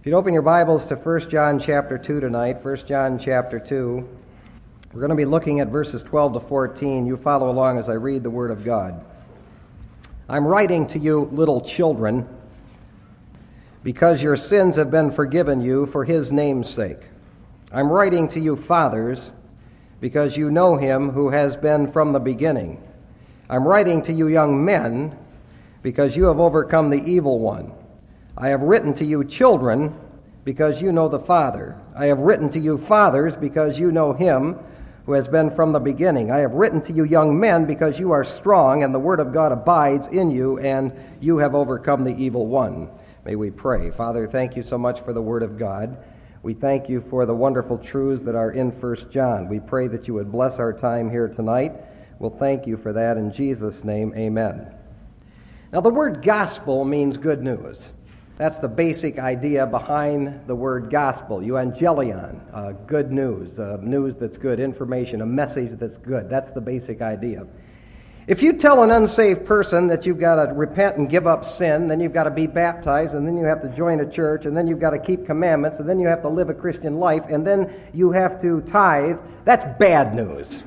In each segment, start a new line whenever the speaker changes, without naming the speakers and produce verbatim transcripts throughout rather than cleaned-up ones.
If you'd open your Bibles to First John chapter two tonight, First John chapter two, we're going to be looking at verses twelve to fourteen. You follow along as I read the Word of God. I'm writing to you, little children, because your sins have been forgiven you for His name's sake. I'm writing to you, fathers, because you know Him who has been from the beginning. I'm writing to you, young men, because you have overcome the evil one. I have written to you, children, because you know the Father. I have written to you, fathers, because you know Him who has been from the beginning. I have written to you, young men, because you are strong, and the Word of God abides in you, and you have overcome the evil one. May we pray. Father, thank you so much for the Word of God. We thank you for the wonderful truths that are in First John. We pray that you would bless our time here tonight. We'll thank you for that. In Jesus' name, amen. Now, the word gospel means good news. That's the basic idea behind the word gospel. Euangelion, uh, good news, uh, news that's good, information, a message that's good. That's the basic idea. If you tell an unsaved person that you've got to repent and give up sin, then you've got to be baptized, and then you have to join a church, and then you've got to keep commandments, and then you have to live a Christian life, and then you have to tithe, that's bad news.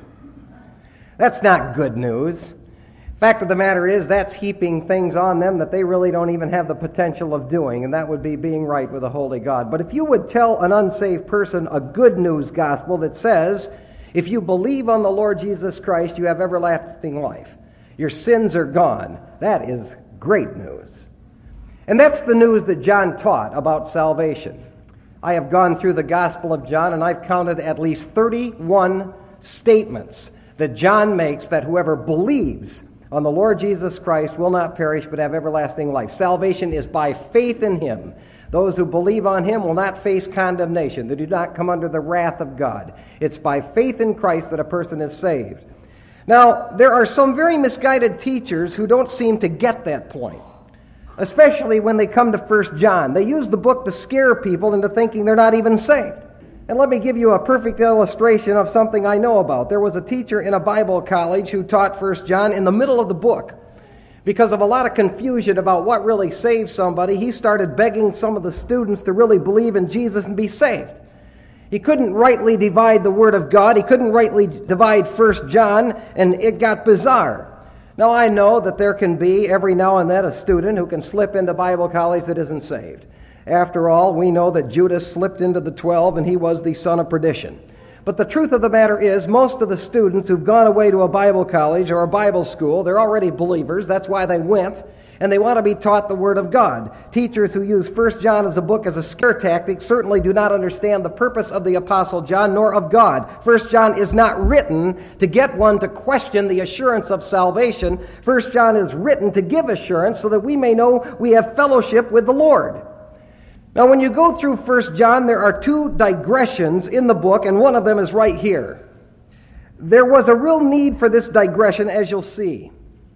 That's not good news. Fact of the matter is, that's heaping things on them that they really don't even have the potential of doing, and that would be being right with a holy God. But if you would tell an unsaved person a good news gospel that says, if you believe on the Lord Jesus Christ, you have everlasting life. Your sins are gone. That is great news. And that's the news that John taught about salvation. I have gone through the Gospel of John, and I've counted at least thirty-one statements that John makes that whoever believes on the Lord Jesus Christ will not perish but have everlasting life. Salvation is by faith in Him. Those who believe on Him will not face condemnation. They do not come under the wrath of God. It's by faith in Christ that a person is saved. Now, there are some very misguided teachers who don't seem to get that point, especially when they come to First John. They use the book to scare people into thinking they're not even saved. And let me give you a perfect illustration of something I know about. There was a teacher in a Bible college who taught First John in the middle of the book. Because of a lot of confusion about what really saves somebody, he started begging some of the students to really believe in Jesus and be saved. He couldn't rightly divide the Word of God. He couldn't rightly divide First John, and it got bizarre. Now, I know that there can be, every now and then, a student who can slip into Bible college that isn't saved. After all, we know that Judas slipped into the twelve, and he was the son of perdition. But the truth of the matter is, most of the students who've gone away to a Bible college or a Bible school, they're already believers. That's why they went, and they want to be taught the Word of God. Teachers who use First John as a book as a scare tactic certainly do not understand the purpose of the Apostle John nor of God. First John is not written to get one to question the assurance of salvation. First John is written to give assurance so that we may know we have fellowship with the Lord. Now, when you go through First John, there are two digressions in the book, and one of them is right here. There was a real need for this digression, as you'll see.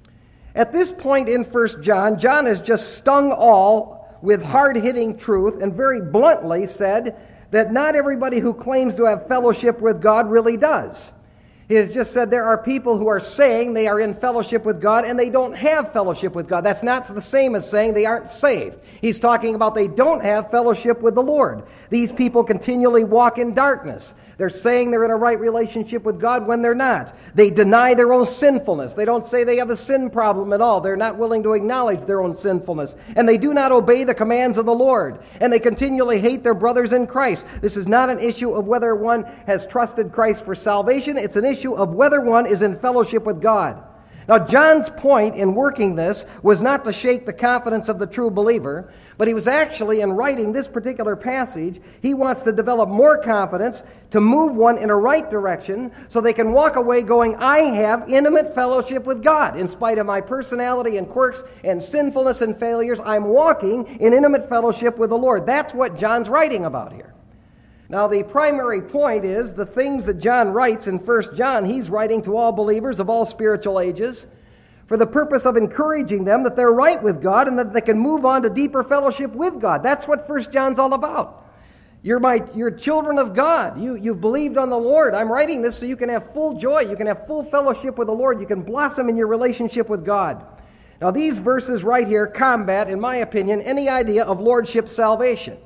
At this point in First John, John has just stung all with hard-hitting truth and very bluntly said that not everybody who claims to have fellowship with God really does. He has just said there are people who are saying they are in fellowship with God and they don't have fellowship with God. That's not the same as saying they aren't saved. He's talking about they don't have fellowship with the Lord. These people continually walk in darkness. They're saying they're in a right relationship with God when they're not. They deny their own sinfulness. They don't say they have a sin problem at all. They're not willing to acknowledge their own sinfulness. And they do not obey the commands of the Lord. And they continually hate their brothers in Christ. This is not an issue of whether one has trusted Christ for salvation. It's an issue of whether one is in fellowship with God. Now, John's point in working this was not to shake the confidence of the true believer, but he was actually, in writing this particular passage, he wants to develop more confidence to move one in a right direction so they can walk away going, I have intimate fellowship with God. In spite of my personality and quirks and sinfulness and failures, I'm walking in intimate fellowship with the Lord. That's what John's writing about here. Now, the primary point is the things that John writes in First John, he's writing to all believers of all spiritual ages for the purpose of encouraging them that they're right with God and that they can move on to deeper fellowship with God. That's what First John's all about. You're my, you're children of God. You, you've believed on the Lord. I'm writing this so you can have full joy. You can have full fellowship with the Lord. You can blossom in your relationship with God. Now, these verses right here combat, in my opinion, any idea of lordship salvation.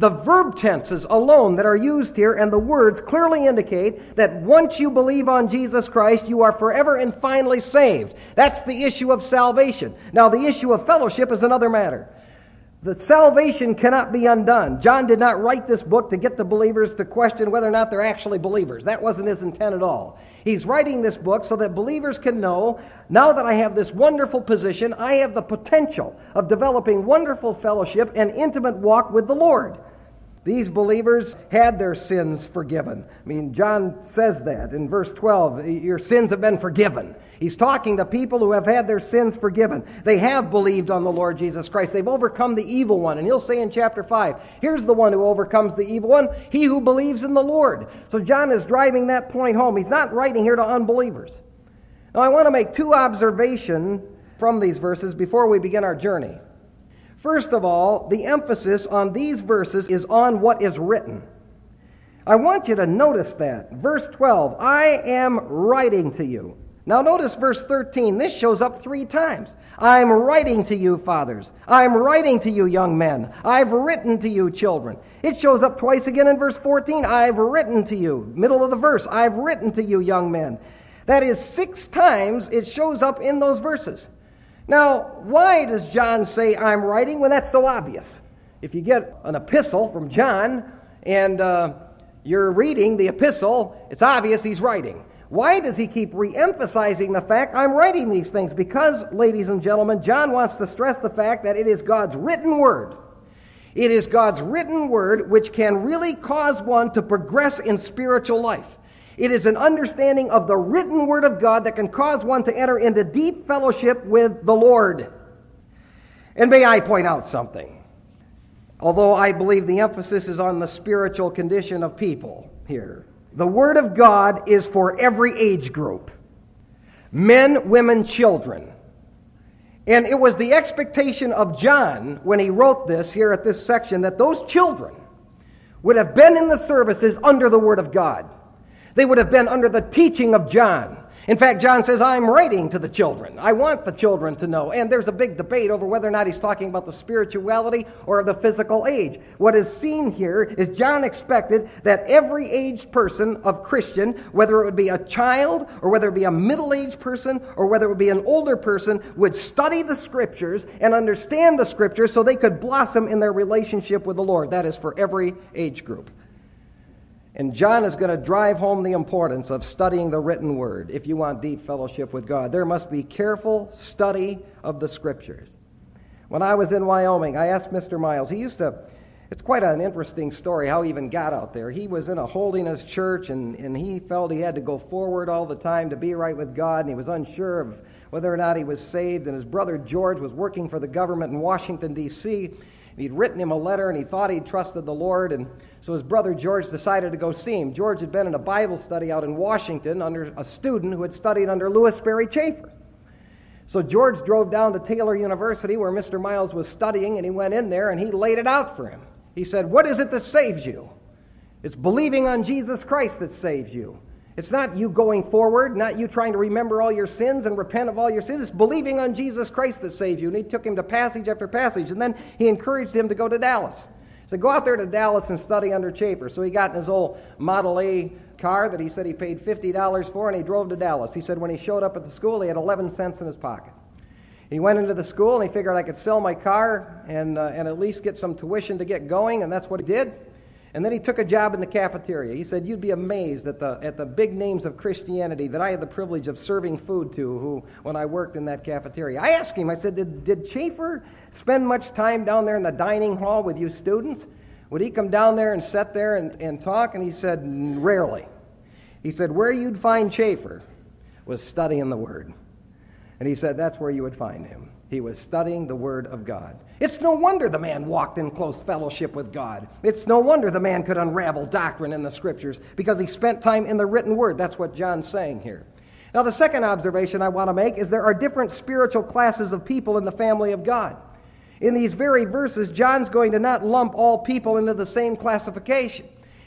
The verb tenses alone that are used here and the words clearly indicate that once you believe on Jesus Christ, you are forever and finally saved. That's the issue of salvation. Now, the issue of fellowship is another matter. The salvation cannot be undone. John did not write this book to get the believers to question whether or not they're actually believers. That wasn't his intent at all. He's writing this book so that believers can know, now that I have this wonderful position, I have the potential of developing wonderful fellowship and intimate walk with the Lord. These believers had their sins forgiven. I mean, John says that in verse twelve, your sins have been forgiven. He's talking to people who have had their sins forgiven. They have believed on the Lord Jesus Christ. They've overcome the evil one. And he'll say in chapter five, here's the one who overcomes the evil one, he who believes in the Lord. So John is driving that point home. He's not writing here to unbelievers. Now, I want to make two observations from these verses before we begin our journey. First of all, the emphasis on these verses is on what is written. I want you to notice that. Verse twelve, I am writing to you. Now notice verse thirteen. This shows up three times. I'm writing to you, fathers. I'm writing to you, young men. I've written to you, children. It shows up twice again in verse fourteen. I've written to you. Middle of the verse. I've written to you, young men. That is six times it shows up in those verses. Now, why does John say I'm writing when that's so obvious? If you get an epistle from John and uh, you're reading the epistle, it's obvious he's writing. Why does he keep re-emphasizing the fact I'm writing these things? Because, ladies and gentlemen, John wants to stress the fact that it is God's written word. It is God's written word which can really cause one to progress in spiritual life. It is an understanding of the written word of God that can cause one to enter into deep fellowship with the Lord. And may I point out something? Although I believe the emphasis is on the spiritual condition of people here, the word of God is for every age group. Men, women, children. And it was the expectation of John when he wrote this here at this section that those children would have been in the services under the word of God. They would have been under the teaching of John. In fact, John says, I'm writing to the children. I want the children to know. And there's a big debate over whether or not he's talking about the spirituality or the physical age. What is seen here is John expected that every aged person of Christian, whether it would be a child or whether it be a middle-aged person or whether it would be an older person, would study the Scriptures and understand the Scriptures so they could blossom in their relationship with the Lord. That is for every age group. And John is going to drive home the importance of studying the written word if you want deep fellowship with God. There must be careful study of the Scriptures. When I was in Wyoming, I asked Mister Miles, he used to, it's quite an interesting story how he even got out there. He was in a holiness church, and, and he felt he had to go forward all the time to be right with God, and he was unsure of whether or not he was saved. And his brother George was working for the government in Washington, D C He'd written him a letter, and he thought he'd trusted the Lord, and so his brother George decided to go see him. George had been in a Bible study out in Washington under a student who had studied under Lewis Sperry Chafer. So George drove down to Taylor University where Mister Miles was studying, and he went in there, and he laid it out for him. He said, what is it that saves you? It's believing on Jesus Christ that saves you. It's not you going forward, not you trying to remember all your sins and repent of all your sins. It's believing on Jesus Christ that saves you. And he took him to passage after passage. And then he encouraged him to go to Dallas. He said, go out there to Dallas and study under Chafer. So he got in his old Model A car that he said he paid fifty dollars for, and he drove to Dallas. He said when he showed up at the school, he had eleven cents in his pocket. He went into the school, and he figured I could sell my car and, uh, and at least get some tuition to get going, and that's what he did. And then he took a job in the cafeteria. He said, you'd be amazed at the at the big names of Christianity that I had the privilege of serving food to who when I worked in that cafeteria. I asked him, I said, did, did Chafer spend much time down there in the dining hall with you students? Would he come down there and sit there and, and talk? And he said, rarely. He said, where you'd find Chafer was studying the Word. And he said, that's where you would find him. He was studying the Word of God. It's no wonder the man walked in close fellowship with God. It's no wonder the man could unravel doctrine in the Scriptures because he spent time in the written Word. That's what John's saying here. Now, the second observation I want to make is there are different spiritual classes of people in the family of God. In these very verses, John's going to not lump all people into the same classification.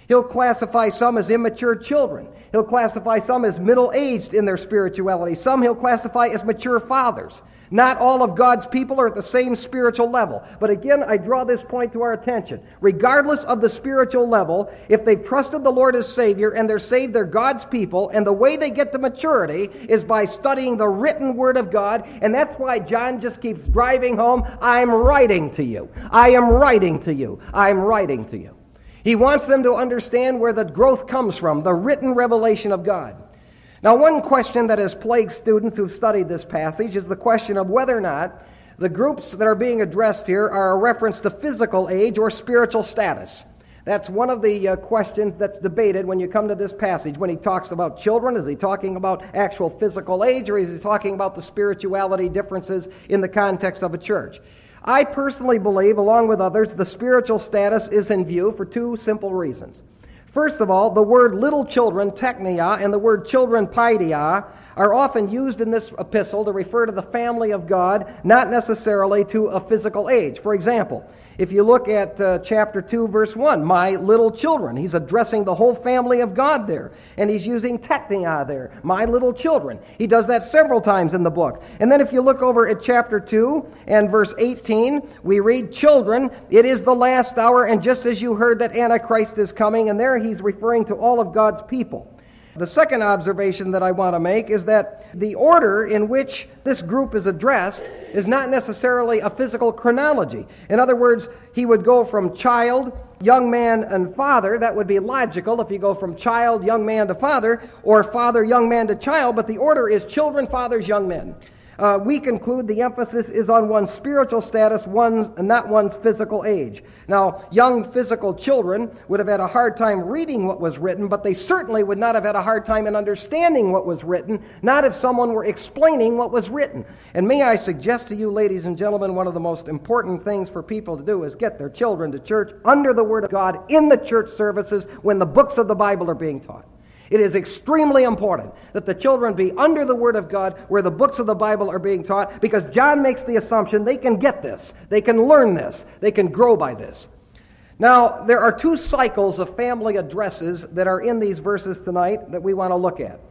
He'll classify some as immature children. He'll classify some as middle-aged in their spirituality. Some he'll classify as mature fathers. Not all of God's people are at the same spiritual level. But again, I draw this point to our attention. Regardless of the spiritual level, if they've trusted the Lord as Savior and they're saved, they're God's people, and the way they get to maturity is by studying the written Word of God, and that's why John just keeps driving home, I'm writing to you. I am writing to you. I'm writing to you. He wants them to understand where the growth comes from, the written revelation of God. Now, one question that has plagued students who've studied this passage is the question of whether or not the groups that are being addressed here are a reference to physical age or spiritual status. That's one of the uh, questions that's debated when you come to this passage. When he talks about children, is he talking about actual physical age, or is he talking about the spirituality differences in the context of a church? I personally believe, along with others, the spiritual status is in view for two simple reasons. First of all, the word little children, teknia, and the word children, paideia, are often used in this epistle to refer to the family of God, not necessarily to a physical age. For example, if you look at uh, chapter two, verse one, my little children, he's addressing the whole family of God there. And he's using teknia there, my little children. He does that several times in the book. And then if you look over at chapter two and verse eighteen, we read, children, it is the last hour, and just as you heard that Antichrist is coming, and there he's referring to all of God's people. The second observation that I want to make is that the order in which this group is addressed is not necessarily a physical chronology. In other words, he would go from child, young man, and father. That would be logical if you go from child, young man to father, or father, young man to child, but the order is children, fathers, young men. Uh, we conclude the emphasis is on one's spiritual status, one's, not one's physical age. Now, young physical children would have had a hard time reading what was written, but they certainly would not have had a hard time in understanding what was written, not if someone were explaining what was written. And may I suggest to you, ladies and gentlemen, one of the most important things for people to do is get their children to church under the Word of God in the church services when the books of the Bible are being taught. It is extremely important that the children be under the Word of God where the books of the Bible are being taught, because John makes the assumption they can get this, they can learn this, they can grow by this. Now, there are two cycles of family addresses that are in these verses tonight that we want to look at.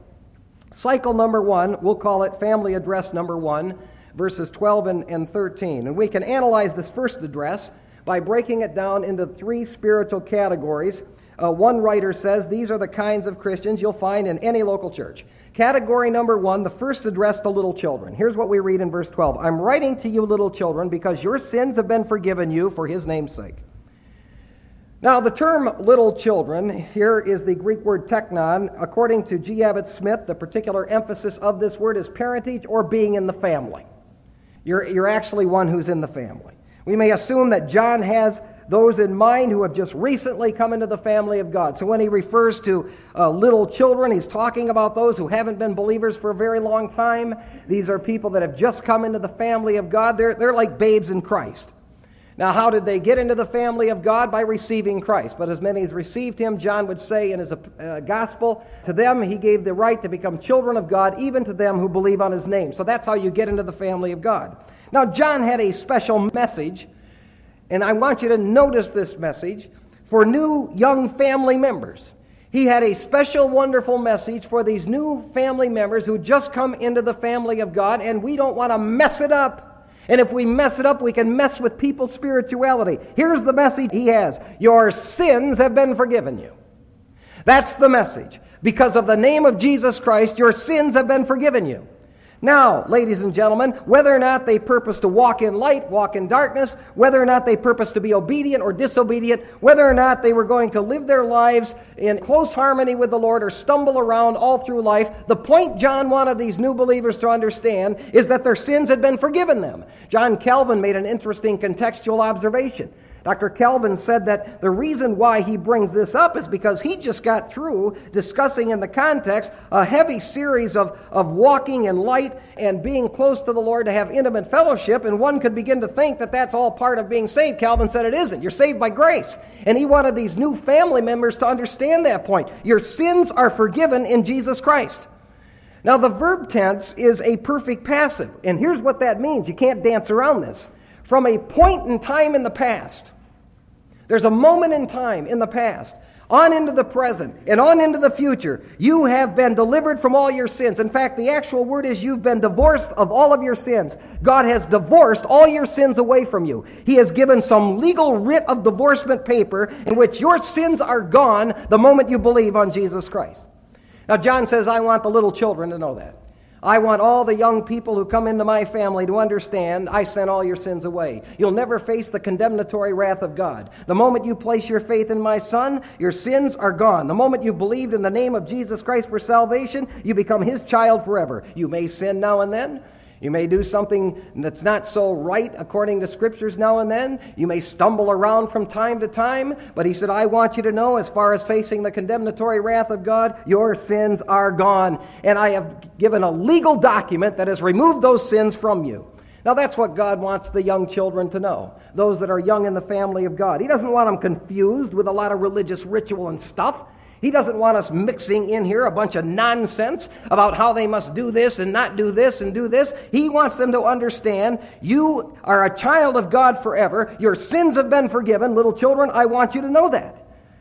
Cycle number one, we'll call it family address number one, verses twelve and, and thirteen. And we can analyze this first address by breaking it down into three spiritual categories. Uh, one writer says these are the kinds of Christians you'll find in any local church. Category number one, the first address to little children. Here's what we read in verse twelve. I'm writing to you, little children, because your sins have been forgiven you for his name's sake. Now, the term little children here is the Greek word teknon. According to G. Abbott Smith, the particular emphasis of this word is parentage or being in the family. You're, you're actually one who's in the family. We may assume that John has those in mind who have just recently come into the family of God. So when he refers to uh, little children, he's talking about those who haven't been believers for a very long time. These are people that have just come into the family of God. They're, they're like babes in Christ. Now, how did they get into the family of God? By receiving Christ. But as many as received him, John would say in his uh, gospel, to them he gave the right to become children of God, even to them who believe on his name. So that's how you get into the family of God. Now, John had a special message, and I want you to notice this message, for new young family members. He had a special, wonderful message for these new family members who just come into the family of God, and we don't want to mess it up. And if we mess it up, we can mess with people's spirituality. Here's the message he has. Your sins have been forgiven you. That's the message. Because of the name of Jesus Christ, your sins have been forgiven you. Now, ladies and gentlemen, whether or not they purpose to walk in light, walk in darkness, whether or not they purpose to be obedient or disobedient, whether or not they were going to live their lives in close harmony with the Lord or stumble around all through life, the point John wanted these new believers to understand is that their sins had been forgiven them. John Calvin made an interesting contextual observation. Doctor Calvin said that the reason why he brings this up is because he just got through discussing in the context a heavy series of, of walking in light and being close to the Lord to have intimate fellowship, and one could begin to think that that's all part of being saved. Calvin said it isn't. You're saved by grace. And he wanted these new family members to understand that point. Your sins are forgiven in Jesus Christ. Now, the verb tense is a perfect passive, and here's what that means. You can't dance around this. From a point in time in the past, there's a moment in time in the past on into the present, and on into the future. You have been delivered from all your sins. In fact, the actual word is you've been divorced of all of your sins. God has divorced all your sins away from you. He has given some legal writ of divorcement paper in which your sins are gone the moment you believe on Jesus Christ. Now, John says, I want the little children to know that. I want all the young people who come into my family to understand I sent all your sins away. You'll never face the condemnatory wrath of God. The moment you place your faith in my Son, your sins are gone. The moment you believed in the name of Jesus Christ for salvation, you become his child forever. You may sin now and then. You may do something that's not so right according to Scriptures now and then. You may stumble around from time to time. But he said, I want you to know, as far as facing the condemnatory wrath of God, your sins are gone. And I have given a legal document that has removed those sins from you. Now that's what God wants the young children to know, those that are young in the family of God. He doesn't want them confused with a lot of religious ritual and stuff. He doesn't want us mixing in here a bunch of nonsense about how they must do this and not do this and do this. He wants them to understand you are a child of God forever. Your sins have been forgiven. Little children, I want you to know that.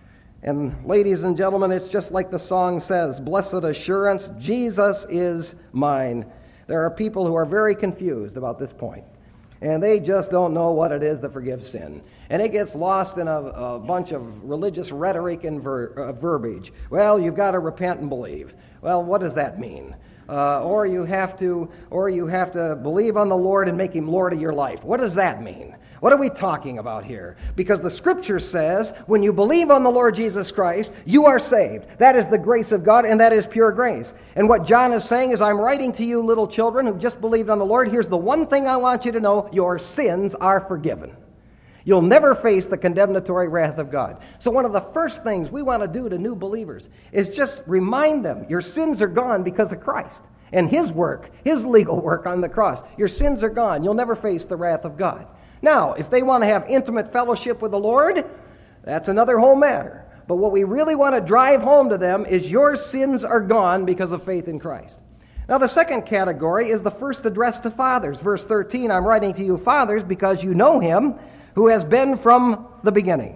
And ladies and gentlemen, it's just like the song says, blessed assurance, Jesus is mine. There are people who are very confused about this point. And they just don't know what it is that forgives sin. And it gets lost in a, a bunch of religious rhetoric and ver, uh, verbiage. Well, you've got to repent and believe. Well, what does that mean? Uh, or you have to, or you have to believe on the Lord and make him Lord of your life. What does that mean? What are we talking about here? Because the Scripture says, when you believe on the Lord Jesus Christ, you are saved. That is the grace of God, and that is pure grace. And what John is saying is, I'm writing to you little children who've just believed on the Lord. Here's the one thing I want you to know. Your sins are forgiven. You'll never face the condemnatory wrath of God. So one of the first things we want to do to new believers is just remind them, your sins are gone because of Christ and his work, his legal work on the cross. Your sins are gone. You'll never face the wrath of God. Now, if they want to have intimate fellowship with the Lord, that's another whole matter. But what we really want to drive home to them is your sins are gone because of faith in Christ. Now, the second category is the first address to fathers. Verse thirteen, I'm writing to you, fathers, because you know him who has been from the beginning.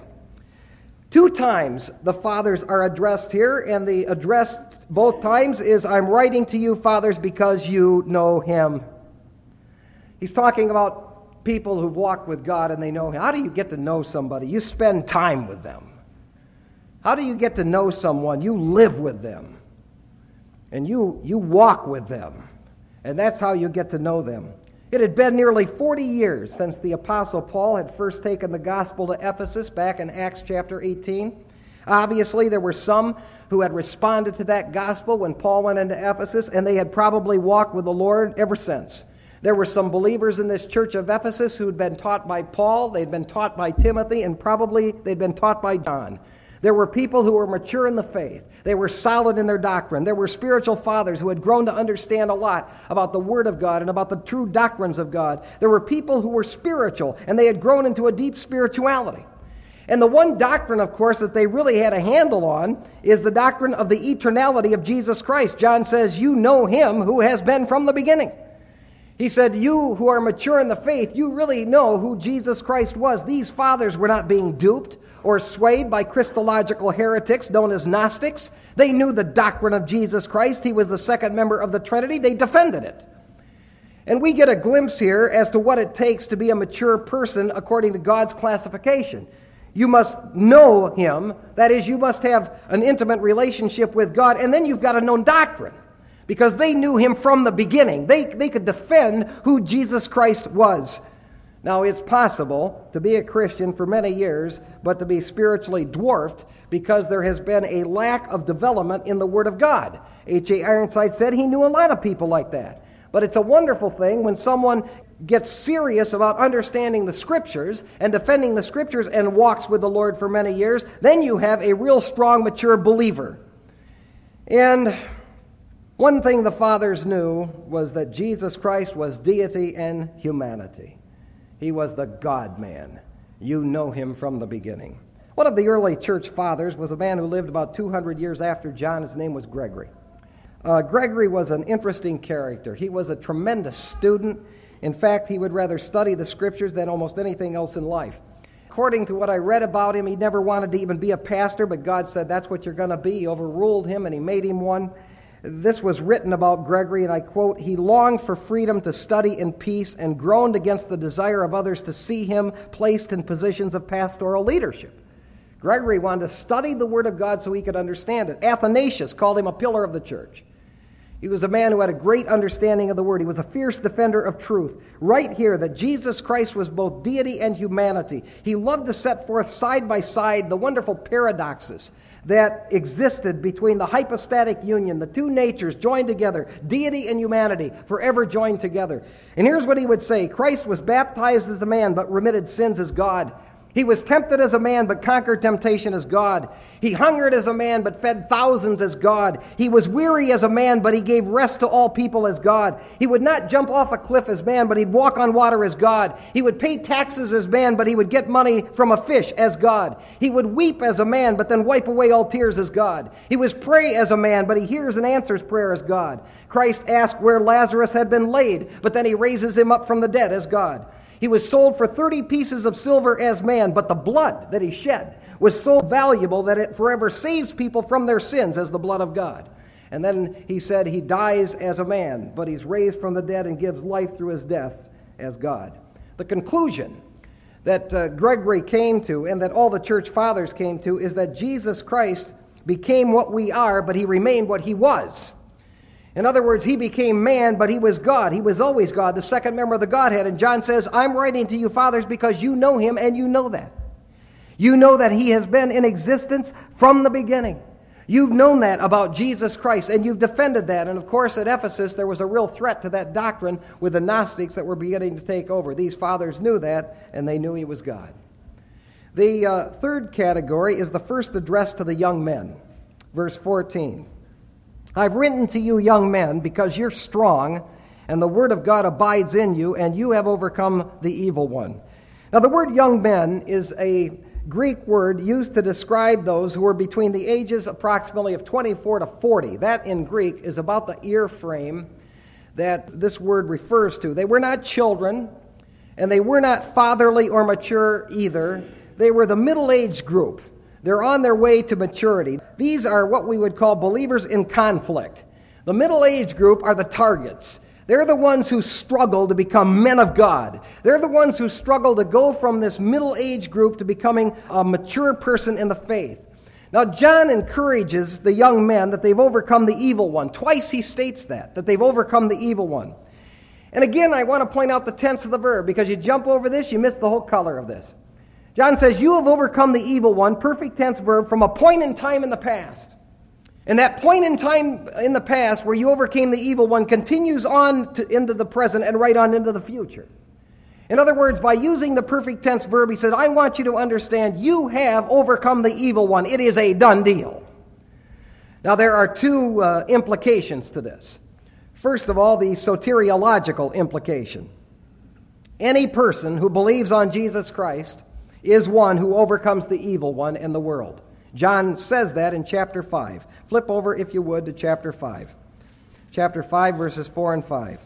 Two times the fathers are addressed here, and the address both times is, I'm writing to you, fathers, because you know him. He's talking about people who've walked with God and they know him. How do you get to know somebody? You spend time with them. How do you get to know someone? You live with them. And you, you walk with them. And that's how you get to know them. It had been nearly forty years since the Apostle Paul had first taken the gospel to Ephesus back in Acts chapter eighteen. Obviously, there were some who had responded to that gospel when Paul went into Ephesus, and they had probably walked with the Lord ever since. There were some believers in this church of Ephesus who had been taught by Paul, they'd been taught by Timothy, and probably they'd been taught by John. There were people who were mature in the faith. They were solid in their doctrine. There were spiritual fathers who had grown to understand a lot about the Word of God and about the true doctrines of God. There were people who were spiritual, and they had grown into a deep spirituality. And the one doctrine, of course, that they really had a handle on is the doctrine of the eternality of Jesus Christ. John says, you know him who has been from the beginning. He said, you who are mature in the faith, you really know who Jesus Christ was. These fathers were not being duped or swayed by Christological heretics known as Gnostics. They knew the doctrine of Jesus Christ. He was the second member of the Trinity. They defended it. And we get a glimpse here as to what it takes to be a mature person according to God's classification. You must know him. That is, you must have an intimate relationship with God, and then you've got to know doctrine. Because they knew him from the beginning. They, they could defend who Jesus Christ was. Now, it's possible to be a Christian for many years, but to be spiritually dwarfed because there has been a lack of development in the Word of God. H A Ironside said he knew a lot of people like that. But it's a wonderful thing when someone gets serious about understanding the Scriptures and defending the Scriptures and walks with the Lord for many years. Then you have a real strong, mature believer. And one thing the fathers knew was that Jesus Christ was deity and humanity. He was the God-man. You know him from the beginning. One of the early church fathers was a man who lived about two hundred years after John. His name was Gregory. Uh, Gregory was an interesting character. He was a tremendous student. In fact, he would rather study the Scriptures than almost anything else in life. according to what I read about him, he never wanted to even be a pastor, but God said, that's what you're going to be. He overruled him, and he made him one. This was written about Gregory, and I quote, "He longed for freedom to study in peace and groaned against the desire of others to see him placed in positions of pastoral leadership." Gregory wanted to study the Word of God so he could understand it. Athanasius called him a pillar of the church. He was a man who had a great understanding of the Word. He was a fierce defender of truth. Right here, that Jesus Christ was both deity and humanity. He loved to set forth side by side the wonderful paradoxes that existed between the hypostatic union, the two natures joined together, deity and humanity, forever joined together. And here's what he would say: Christ was baptized as a man, but remitted sins as God. He was tempted as a man, but conquered temptation as God. He hungered as a man, but fed thousands as God. He was weary as a man, but he gave rest to all people as God. He would not jump off a cliff as man, but he'd walk on water as God. He would pay taxes as man, but he would get money from a fish as God. He would weep as a man, but then wipe away all tears as God. He was pray as a man, but he hears and answers prayer as God. Christ asked where Lazarus had been laid, but then he raises him up from the dead as God. He was sold for thirty pieces of silver as man, but the blood that he shed was so valuable that it forever saves people from their sins as the blood of God. And then he said he dies as a man, but he's raised from the dead and gives life through his death as God. The conclusion that uh, Gregory came to, and that all the church fathers came to, is that Jesus Christ became what we are, but he remained what he was. In other words, he became man, but he was God. He was always God, the second member of the Godhead. And John says, I'm writing to you, fathers, because you know him, and you know that. You know that he has been in existence from the beginning. You've known that about Jesus Christ, and you've defended that. And of course, at Ephesus, there was a real threat to that doctrine with the Gnostics that were beginning to take over. These fathers knew that, and they knew he was God. The uh, third category is the first address to the young men. Verse fourteen. I've written to you, young men, because you're strong, and the word of God abides in you, and you have overcome the evil one. Now, the word young men is a Greek word used to describe those who were between the ages approximately of twenty-four to forty. That, in Greek, is about the ear frame that this word refers to. They were not children, and they were not fatherly or mature either. They were the middle-aged group. They're on their way to maturity. These are what we would call believers in conflict. The middle-aged group are the targets. They're the ones who struggle to become men of God. They're the ones who struggle to go from this middle-aged group to becoming a mature person in the faith. Now, John encourages the young men that they've overcome the evil one. Twice he states that, that they've overcome the evil one. And again, I want to point out the tense of the verb, because you jump over this, you miss the whole color of this. John says, you have overcome the evil one, perfect tense verb, from a point in time in the past. And that point in time in the past where you overcame the evil one continues on to, into the present and right on into the future. In other words, by using the perfect tense verb, he said, I want you to understand you have overcome the evil one. It is a done deal. Now, there are two uh, implications to this. First of all, the soteriological implication. Any person who believes on Jesus Christ is one who overcomes the evil one in the world. John says that in chapter five. Flip over, if you would, to chapter five. Chapter five, verses four and five.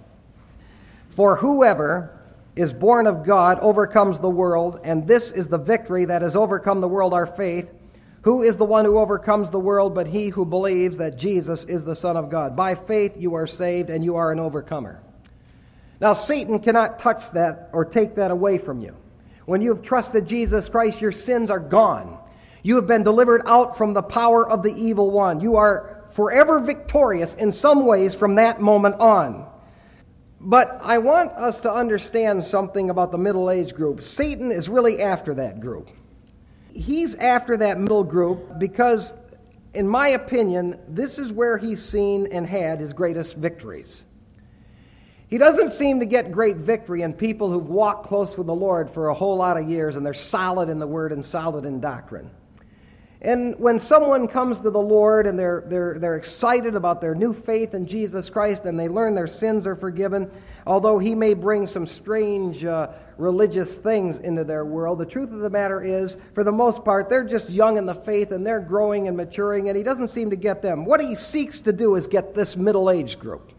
For whoever is born of God overcomes the world, and this is the victory that has overcome the world, our faith. Who is the one who overcomes the world but he who believes that Jesus is the Son of God? By faith you are saved, and you are an overcomer. Now, Satan cannot touch that or take that away from you. When you have trusted Jesus Christ, your sins are gone. You have been delivered out from the power of the evil one. You are forever victorious in some ways from that moment on. But I want us to understand something about the middle-aged group. Satan is really after that group. He's after that middle group because, in my opinion, this is where he's seen and had his greatest victories. He doesn't seem to get great victory in people who've walked close with the Lord for a whole lot of years and they're solid in the Word and solid in doctrine. And when someone comes to the Lord and they're they're they're excited about their new faith in Jesus Christ and they learn their sins are forgiven, although he may bring some strange uh, religious things into their world, the truth of the matter is, for the most part, they're just young in the faith and they're growing and maturing, and he doesn't seem to get them. What he seeks to do is get this middle-aged group.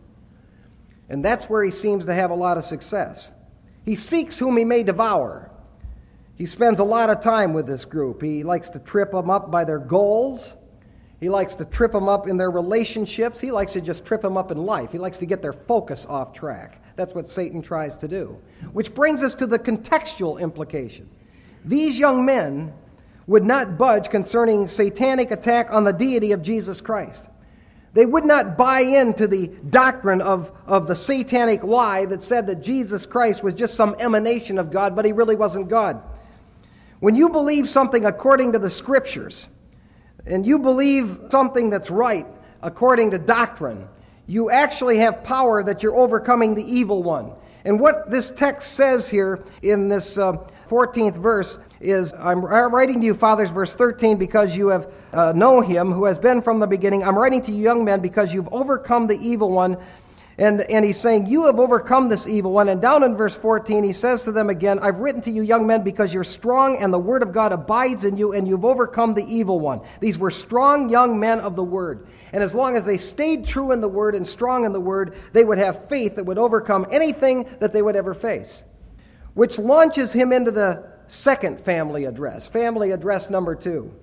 And that's where he seems to have a lot of success. He seeks whom he may devour. He spends a lot of time with this group. He likes to trip them up by their goals. He likes to trip them up in their relationships. He likes to just trip them up in life. He likes to get their focus off track. That's what Satan tries to do. Which brings us to the contextual implication. These young men would not budge concerning satanic attack on the deity of Jesus Christ. They would not buy into the doctrine of, of the satanic lie that said that Jesus Christ was just some emanation of God, but he really wasn't God. When you believe something according to the Scriptures, and you believe something that's right according to doctrine, you actually have power that you're overcoming the evil one. And what this text says here in this uh, fourteenth verse is, I'm writing to you, fathers, verse thirteen, because you have uh, know him who has been from the beginning. I'm writing to you, young men, because you've overcome the evil one. And, and he's saying, you have overcome this evil one. And down in verse fourteen, he says to them again, I've written to you, young men, because you're strong and the word of God abides in you, and you've overcome the evil one. These were strong young men of the word. And as long as they stayed true in the word and strong in the word, they would have faith that would overcome anything that they would ever face. Which launches him into the second family address, family address number two.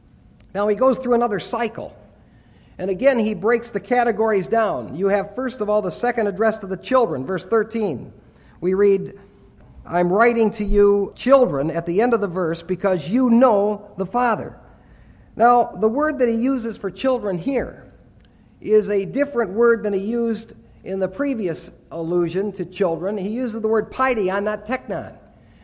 Now he goes through another cycle. And again, he breaks the categories down. You have, first of all, the second address to the children, verse thirteen. We read, I'm writing to you, children, at the end of the verse, because you know the Father. Now, the word that he uses for children here is a different word than he used in the previous allusion to children. He uses the word paideon, not teknon.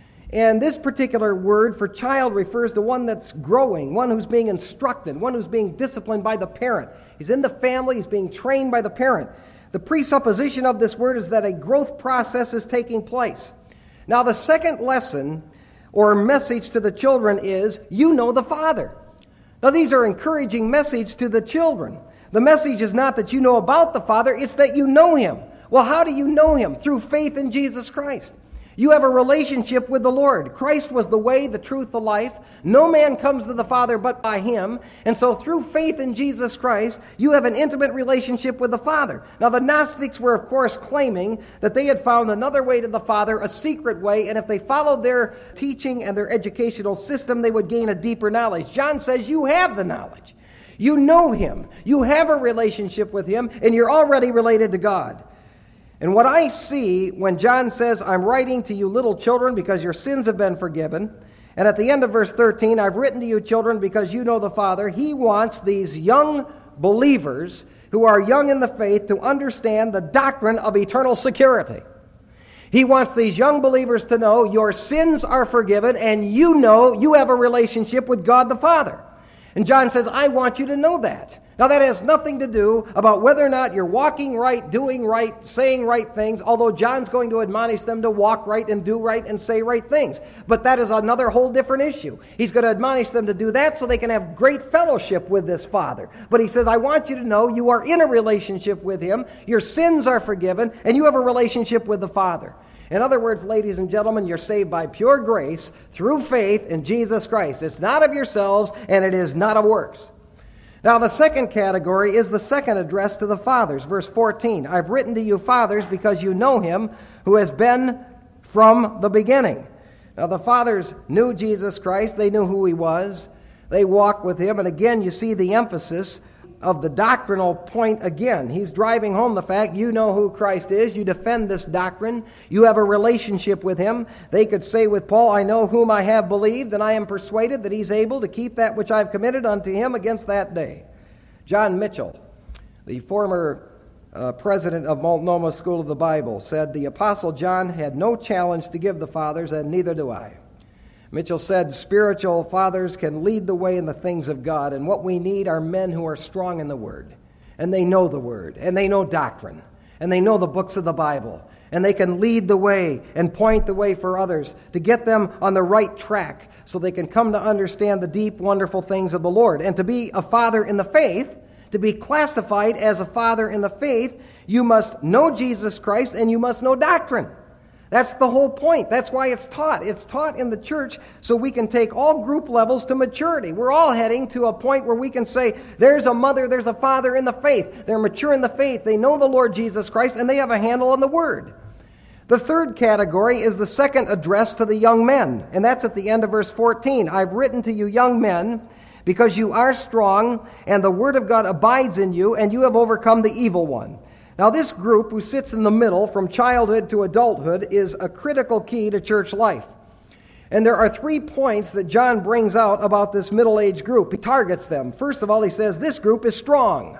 And this particular word for child refers to one that's growing, one who's being instructed, one who's being disciplined by the parent. He's in the family, he's being trained by the parent. The presupposition of this word is that a growth process is taking place. Now, the second lesson or message to the children is, you know the Father. Now, these are encouraging message to the children. The message is not that you know about the Father, it's that you know him. Well, how do you know him? Through faith in Jesus Christ. You have a relationship with the Lord. Christ was the way, the truth, the life. No man comes to the Father but by him. And so through faith in Jesus Christ, you have an intimate relationship with the Father. Now the Gnostics were, of course, claiming that they had found another way to the Father, a secret way, and if they followed their teaching and their educational system, they would gain a deeper knowledge. John says you have the knowledge. You know him. You have a relationship with him, and you're already related to God. And what I see when John says, I'm writing to you little children because your sins have been forgiven, and at the end of verse thirteen, I've written to you children because you know the Father, he wants these young believers who are young in the faith to understand the doctrine of eternal security. He wants these young believers to know your sins are forgiven and you know you have a relationship with God the Father. And John says, I want you to know that. Now that has nothing to do about whether or not you're walking right, doing right, saying right things, although John's going to admonish them to walk right and do right and say right things. But that is another whole different issue. He's going to admonish them to do that so they can have great fellowship with this Father. But he says, I want you to know you are in a relationship with him, your sins are forgiven, and you have a relationship with the Father. In other words, ladies and gentlemen, you're saved by pure grace through faith in Jesus Christ. It's not of yourselves, and it is not of works. Now, the second category is the second address to the fathers. Verse fourteen, I've written to you, fathers, because you know him who has been from the beginning. Now, the fathers knew Jesus Christ. They knew who he was. They walked with him. And again, you see the emphasis of the doctrinal point again. He's driving home the fact you know who Christ is. You defend this doctrine. You have a relationship with him. They could say with Paul, I know whom I have believed, and I am persuaded that he's able to keep that which I've committed unto him against that day. John Mitchell, the former uh, president of Multnomah School of the Bible, said, the Apostle John had no challenge to give the fathers, and neither do I. Mitchell said, spiritual fathers can lead the way in the things of God, and what we need are men who are strong in the Word, and they know the Word, and they know doctrine, and they know the books of the Bible, and they can lead the way and point the way for others to get them on the right track so they can come to understand the deep, wonderful things of the Lord. And to be a father in the faith, to be classified as a father in the faith, you must know Jesus Christ and you must know doctrine. That's the whole point. That's why it's taught. It's taught in the church so we can take all group levels to maturity. We're all heading to a point where we can say, there's a mother, there's a father in the faith. They're mature in the faith. They know the Lord Jesus Christ, and they have a handle on the Word. The third category is the second address to the young men, and that's at the end of verse fourteen. I've written to you young men because you are strong, and the word of God abides in you, and you have overcome the evil one. Now, this group who sits in the middle from childhood to adulthood is a critical key to church life. And there are three points that John brings out about this middle-aged group. He targets them. First of all, he says, this group is strong.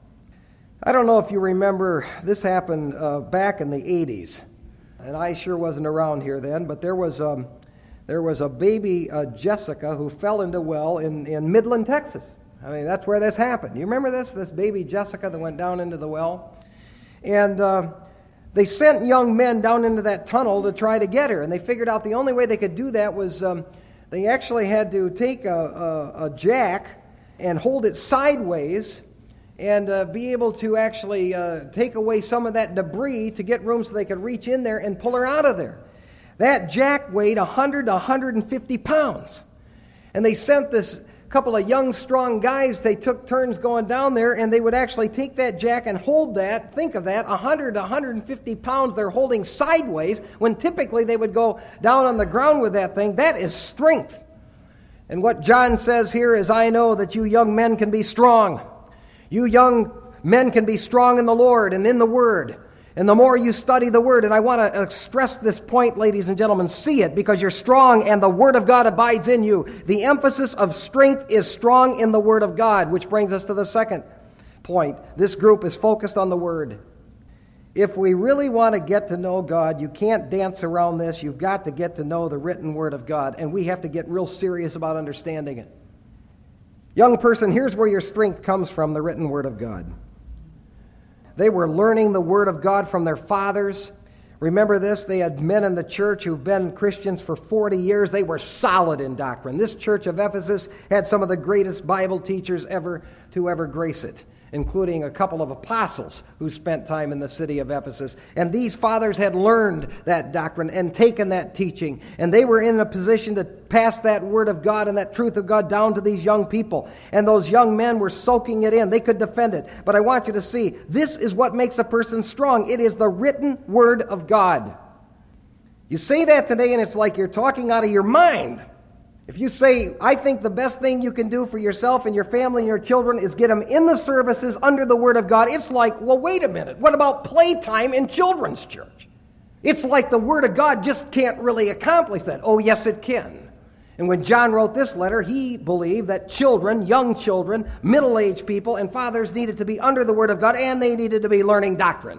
I don't know if you remember, this happened uh, back in the eighties. And I sure wasn't around here then, but there was, um, there was a baby, uh, Jessica, who fell into a well in, in Midland, Texas. I mean, that's where this happened. You remember this? This baby Jessica that went down into the well? And uh, they sent young men down into that tunnel to try to get her. And they figured out the only way they could do that was um, they actually had to take a, a, a jack and hold it sideways and uh, be able to actually uh, take away some of that debris to get room so they could reach in there and pull her out of there. That jack weighed one hundred to one hundred fifty pounds. And they sent this couple of young, strong guys. They took turns going down there, and they would actually take that jack and hold that. Think of that, one hundred to one hundred fifty pounds they're holding sideways, when typically they would go down on the ground with that thing. That is strength. And what John says here is, I know that you young men can be strong. You young men can be strong in the Lord and in the Word. And the more you study the Word, and I want to stress this point, ladies and gentlemen, see it, because you're strong and the Word of God abides in you. The emphasis of strength is strong in the Word of God, which brings us to the second point. This group is focused on the Word. If we really want to get to know God, you can't dance around this. You've got to get to know the written Word of God, and we have to get real serious about understanding it. Young person, here's where your strength comes from, the written Word of God. They were learning the Word of God from their fathers. Remember this, they had men in the church who've been Christians for forty years. They were solid in doctrine. This church of Ephesus had some of the greatest Bible teachers ever to ever grace it, including a couple of apostles who spent time in the city of Ephesus. And these fathers had learned that doctrine and taken that teaching, and they were in a position to pass that Word of God and that truth of God down to these young people. And those young men were soaking it in. They could defend it. But I want you to see, this is what makes a person strong. It is the written Word of God. You say that today, and it's like you're talking out of your mind. If you say, I think the best thing you can do for yourself and your family and your children is get them in the services under the Word of God, it's like, well, wait a minute. What about playtime in children's church? It's like the Word of God just can't really accomplish that. Oh, yes, it can. And when John wrote this letter, he believed that children, young children, middle-aged people, and fathers needed to be under the Word of God, and they needed to be learning doctrine.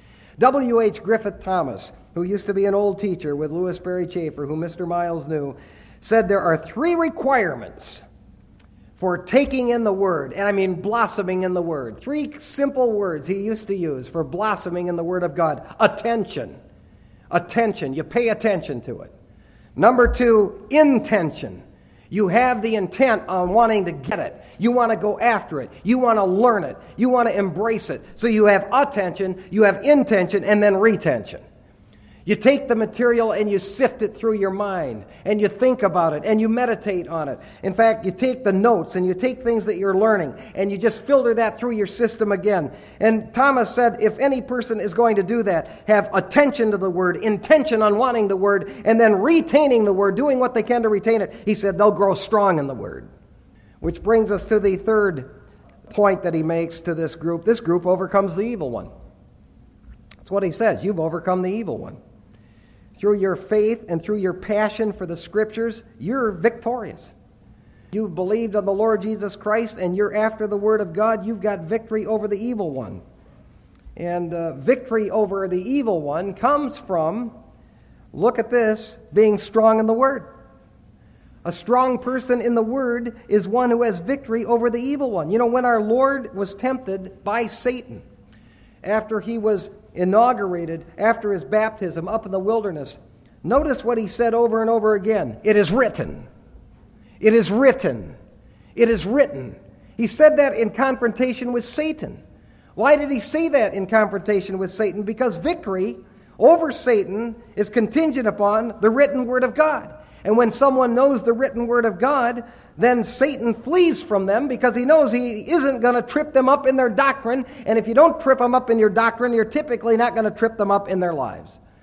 W H Griffith Thomas, who used to be an old teacher with Lewis Berry Chafer, who Mister Miles knew, said there are three requirements for taking in the Word, and I mean blossoming in the Word. Three simple words he used to use for blossoming in the Word of God. Attention. Attention. You pay attention to it. Number two, intention. You have the intent on wanting to get it. You want to go after it. You want to learn it. You want to embrace it. So you have attention, you have intention, and then retention. You take the material and you sift it through your mind, and you think about it, and you meditate on it. In fact, you take the notes and you take things that you're learning, and you just filter that through your system again. And Thomas said, if any person is going to do that, have attention to the Word, intention on wanting the Word, and then retaining the Word, doing what they can to retain it, he said they'll grow strong in the Word. Which brings us to the third point that he makes to this group. This group overcomes the evil one. That's what he says. You've overcome the evil one. Through your faith and through your passion for the Scriptures, you're victorious. You've believed on the Lord Jesus Christ, and you're after the Word of God. You've got victory over the evil one. And uh, victory over the evil one comes from, look at this, being strong in the Word. A strong person in the Word is one who has victory over the evil one. You know, when our Lord was tempted by Satan, after he was inaugurated, after his baptism up in the wilderness, notice what he said over and over again. It is written. It is written. It is written. He said that in confrontation with Satan. Why did he say that in confrontation with Satan? Because victory over Satan is contingent upon the written Word of God. And when someone knows the written Word of God, then Satan flees from them because he knows he isn't going to trip them up in their doctrine. And if you don't trip them up in your doctrine, you're typically not going to trip them up in their lives.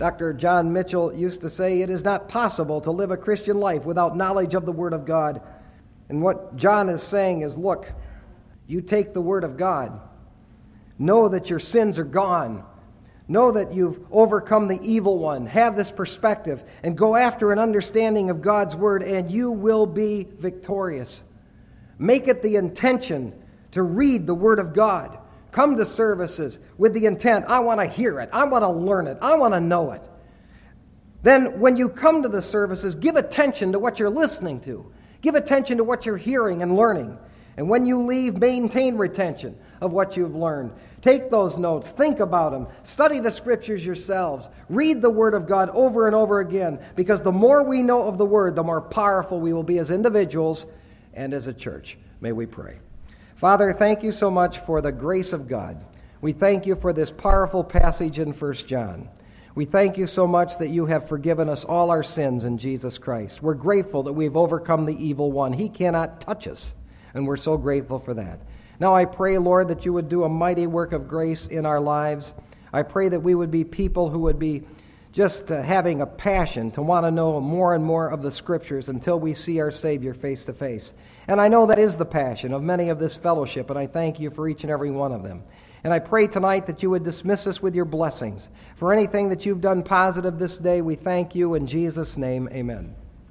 Doctor John Mitchell used to say, it is not possible to live a Christian life without knowledge of the Word of God. And what John is saying is, look, you take the Word of God. Know that your sins are gone. Know that you've overcome the evil one. Have this perspective and go after an understanding of God's Word, and you will be victorious. Make it the intention to read the Word of God. Come to services with the intent, I want to hear it. I want to learn it. I want to know it. Then when you come to the services, give attention to what you're listening to. Give attention to what you're hearing and learning. And when you leave, maintain retention of what you've learned. Take those notes. Think about them. Study the Scriptures yourselves. Read the Word of God over and over again, because the more we know of the Word, the more powerful we will be as individuals and as a church. May we pray. Father, thank you so much for the grace of God. We thank you for this powerful passage in First John. We thank you so much that you have forgiven us all our sins in Jesus Christ. We're grateful that we've overcome the evil one. He cannot touch us, and we're so grateful for that. Now I pray, Lord, that you would do a mighty work of grace in our lives. I pray that we would be people who would be just uh, having a passion to want to know more and more of the Scriptures until we see our Savior face to face. And I know that is the passion of many of this fellowship, and I thank you for each and every one of them. And I pray tonight that you would dismiss us with your blessings. For anything that you've done positive this day, we thank you in Jesus' name. Amen.